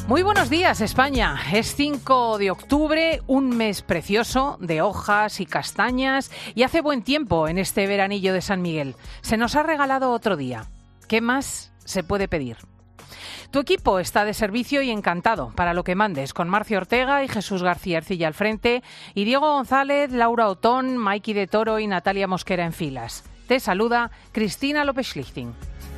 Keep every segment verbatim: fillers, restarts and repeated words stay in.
Muy buenos días, España. Es cinco de octubre, un mes precioso de hojas y castañas y hace buen tiempo en este veranillo de San Miguel. Se nos ha regalado otro día. ¿Qué más se puede pedir? Tu equipo está de servicio y encantado para lo que mandes, con Marcio Ortega y Jesús García Ercilla al frente y Diego González, Laura Otón, Maiki de Toro y Natalia Mosquera en filas. Te saluda Cristina López-Schlichting.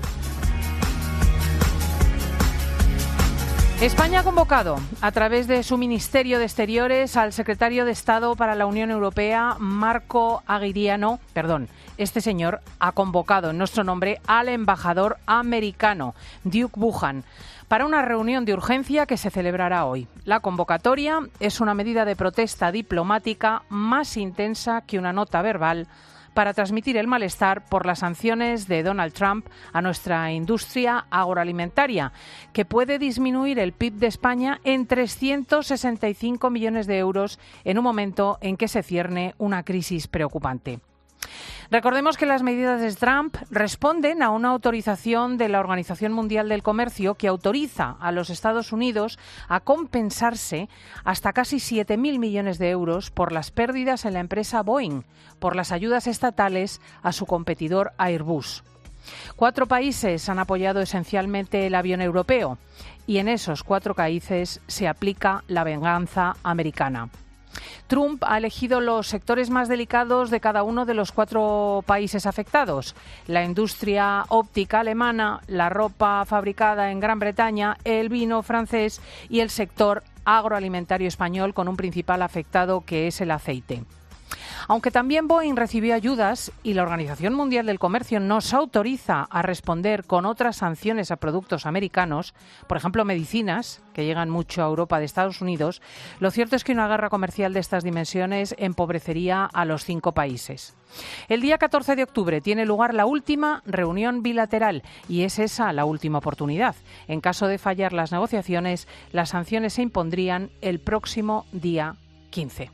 España ha convocado, a través de su Ministerio de Exteriores, al secretario de Estado para la Unión Europea, Marco Aguiriano. Perdón, este señor ha convocado en nuestro nombre al embajador americano, Duke Buchan, para una reunión de urgencia que se celebrará hoy. La convocatoria es una medida de protesta diplomática más intensa que una nota verbal para transmitir el malestar por las sanciones de Donald Trump a nuestra industria agroalimentaria, que puede disminuir el P I B de España en trescientos sesenta y cinco millones de euros en un momento en que se cierne una crisis preocupante. Recordemos que las medidas de Trump responden a una autorización de la Organización Mundial del Comercio que autoriza a los Estados Unidos a compensarse hasta casi siete mil millones de euros por las pérdidas en la empresa Boeing, por las ayudas estatales a su competidor Airbus. Cuatro países han apoyado esencialmente el avión europeo y en esos cuatro países se aplica la venganza americana. Trump ha elegido los sectores más delicados de cada uno de los cuatro países afectados: la industria óptica alemana, la ropa fabricada en Gran Bretaña, el vino francés y el sector agroalimentario español, con un principal afectado que es el aceite. Aunque también Boeing recibió ayudas y la Organización Mundial del Comercio nos autoriza a responder con otras sanciones a productos americanos, por ejemplo medicinas, que llegan mucho a Europa de Estados Unidos, lo cierto es que una guerra comercial de estas dimensiones empobrecería a los cinco países. El día catorce de octubre tiene lugar la última reunión bilateral y es esa la última oportunidad. En caso de fallar las negociaciones, las sanciones se impondrían el próximo día quince.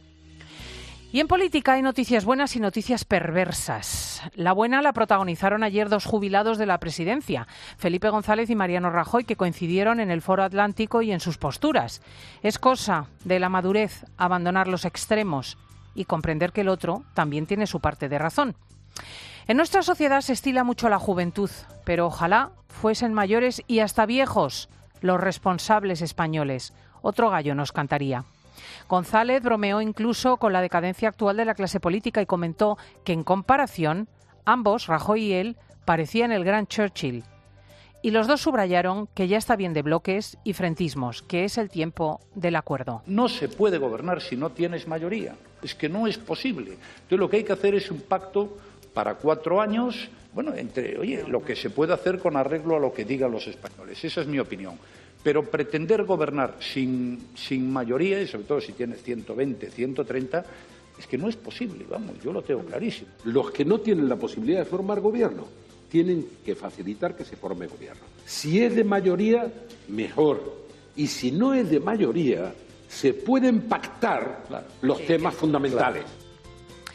Y en política hay noticias buenas y noticias perversas. La buena la protagonizaron ayer dos jubilados de la presidencia, Felipe González y Mariano Rajoy, que coincidieron en el Foro Atlántico y en sus posturas. Es cosa de la madurez abandonar los extremos y comprender que el otro también tiene su parte de razón. En nuestra sociedad se estila mucho la juventud, pero ojalá fuesen mayores y hasta viejos los responsables españoles. Otro gallo nos cantaría. González bromeó incluso con la decadencia actual de la clase política y comentó que, en comparación, ambos, Rajoy y él, parecían el gran Churchill. Y los dos subrayaron que ya está bien de bloques y frentismos, que es el tiempo del acuerdo. No se puede gobernar si no tienes mayoría. Es que no es posible. Entonces lo que hay que hacer es un pacto para cuatro años, bueno, entre, oye, lo que se puede hacer con arreglo a lo que digan los españoles. Esa es mi opinión. Pero pretender gobernar sin, sin mayoría, y sobre todo si tienes ciento veinte, ciento treinta, es que no es posible, vamos, yo lo tengo clarísimo. Los que no tienen la posibilidad de formar gobierno tienen que facilitar que se forme gobierno. Si es de mayoría, mejor. Y si no es de mayoría, se pueden pactar claro. los sí, temas sí, fundamentales. Claro.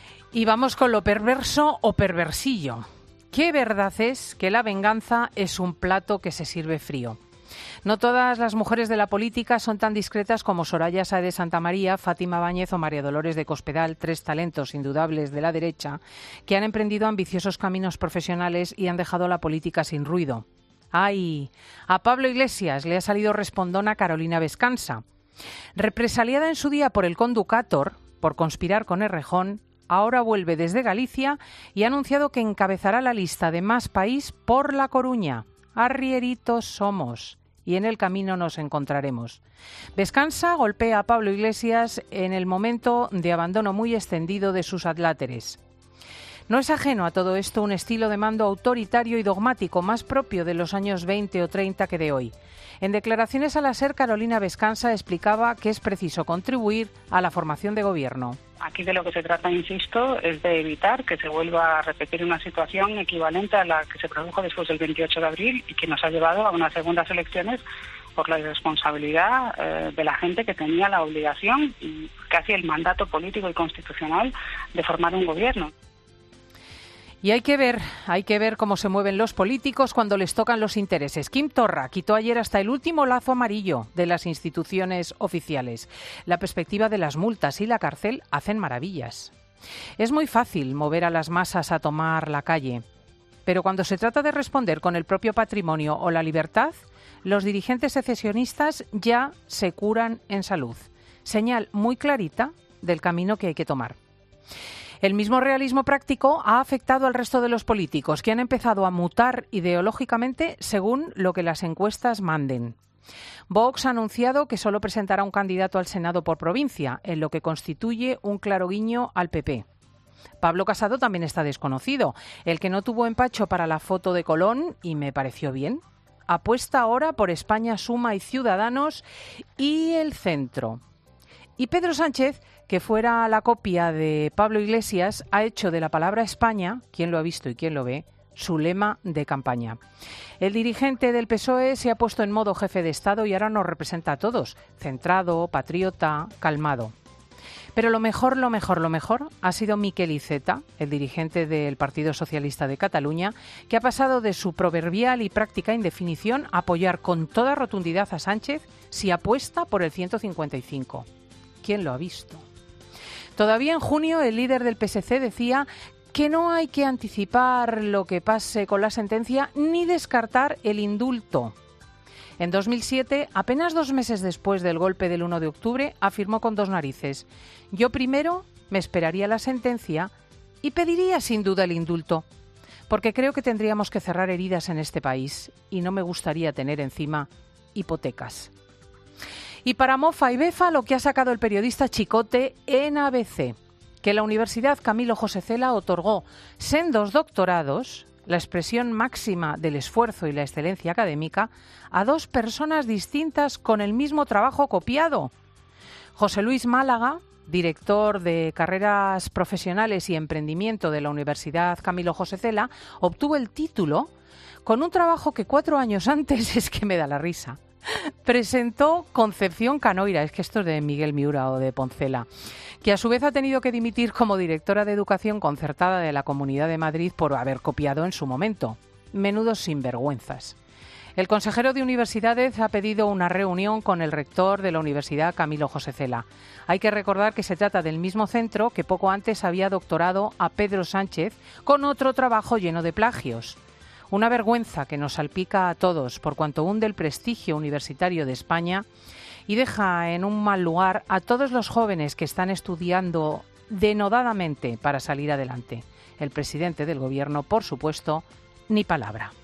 Y vamos con lo perverso o perversillo. ¿Qué verdad es que la venganza es un plato que se sirve frío? No todas las mujeres de la política son tan discretas como Soraya Sáez de Santamaría, Fátima Báñez o María Dolores de Cospedal, tres talentos indudable de la derecha, que han emprendido ambiciosos caminos profesionales y han dejado la política sin ruido. ¡Ay! A Pablo Iglesias le ha salido respondona Carolina Vescansa. Represaliada en su día por el Conducator, por conspirar con Errejón, ahora vuelve desde Galicia y ha anunciado que encabezará la lista de Más País por La Coruña. Arrieritos somos y en el camino nos encontraremos. Vescansa golpea a Pablo Iglesias en el momento de abandono muy extendido de sus adláteres. No es ajeno a todo esto un estilo de mando autoritario y dogmático más propio de los años veinte o treinta que de hoy. En declaraciones a la SER, Carolina Vescansa explicaba que es preciso contribuir a la formación de gobierno. Aquí de lo que se trata, insisto, es de evitar que se vuelva a repetir una situación equivalente a la que se produjo después del veintiocho de abril y que nos ha llevado a unas segundas elecciones por la irresponsabilidad eh, de la gente que tenía la obligación y casi el mandato político y constitucional de formar un gobierno. Y hay que ver, hay que ver cómo se mueven los políticos cuando les tocan los intereses. Quim Torra quitó ayer hasta el último lazo amarillo de las instituciones oficiales. La perspectiva de las multas y la cárcel hacen maravillas. Es muy fácil mover a las masas a tomar la calle, pero cuando se trata de responder con el propio patrimonio o la libertad, los dirigentes secesionistas ya se curan en salud. Señal muy clarita del camino que hay que tomar. El mismo realismo práctico ha afectado al resto de los políticos, que han empezado a mutar ideológicamente según lo que las encuestas manden. Vox ha anunciado que solo presentará un candidato al Senado por provincia, en lo que constituye un claro guiño al P P. Pablo Casado también está desconocido. El que no tuvo empacho para la foto de Colón, y me pareció bien, apuesta ahora por España Suma y Ciudadanos y el Centro. Y Pedro Sánchez, que fuera la copia de Pablo Iglesias, ha hecho de la palabra España, quien lo ha visto y quien lo ve, su lema de campaña. El dirigente del P S O E se ha puesto en modo jefe de Estado y ahora nos representa a todos, centrado, patriota, calmado. Pero lo mejor, lo mejor, lo mejor ha sido Miquel Iceta, el dirigente del Partido Socialista de Cataluña, que ha pasado de su proverbial y práctica indefinición a apoyar con toda rotundidad a Sánchez si apuesta por el ciento cincuenta y cinco. ¿Quién lo ha visto? Todavía en junio el líder del P S C decía que no hay que anticipar lo que pase con la sentencia ni descartar el indulto. En dos mil siete, apenas dos meses después del golpe del uno de octubre, afirmó con dos narices: yo primero me esperaría la sentencia y pediría sin duda el indulto, porque creo que tendríamos que cerrar heridas en este país y no me gustaría tener encima hipotecas. Y para mofa y befa, lo que ha sacado el periodista Chicote en A B C, que la Universidad Camilo José Cela otorgó sendos doctorados, la expresión máxima del esfuerzo y la excelencia académica, a dos personas distintas con el mismo trabajo copiado. José Luis Málaga, director de Carreras Profesionales y Emprendimiento de la Universidad Camilo José Cela, obtuvo el título con un trabajo que cuatro años antes, es que me da la risa, presentó Concepción Canoira, es que esto es de Miguel Miura o de Poncela, que a su vez ha tenido que dimitir como directora de Educación Concertada de la Comunidad de Madrid por haber copiado en su momento. Menudos sinvergüenzas. El consejero de Universidades ha pedido una reunión con el rector de la Universidad Camilo José Cela. Hay que recordar que se trata del mismo centro que poco antes había doctorado a Pedro Sánchez con otro trabajo lleno de plagios. Una vergüenza que nos salpica a todos por cuanto hunde el prestigio universitario de España y deja en un mal lugar a todos los jóvenes que están estudiando denodadamente para salir adelante. El presidente del Gobierno, por supuesto, ni palabra.